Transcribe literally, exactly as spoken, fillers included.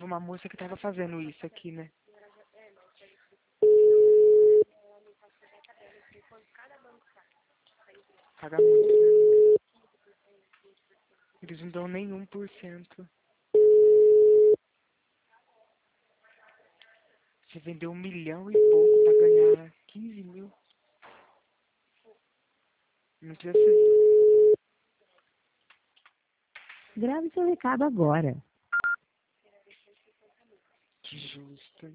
teve uma moça que tava fazendo isso aqui, né? Paga muito, né? Eles não dão nem um por cento. Você vendeu um milhão e pouco pra ganhar quinze mil. Não precisa ser. Grave seu recado agora. Que justo.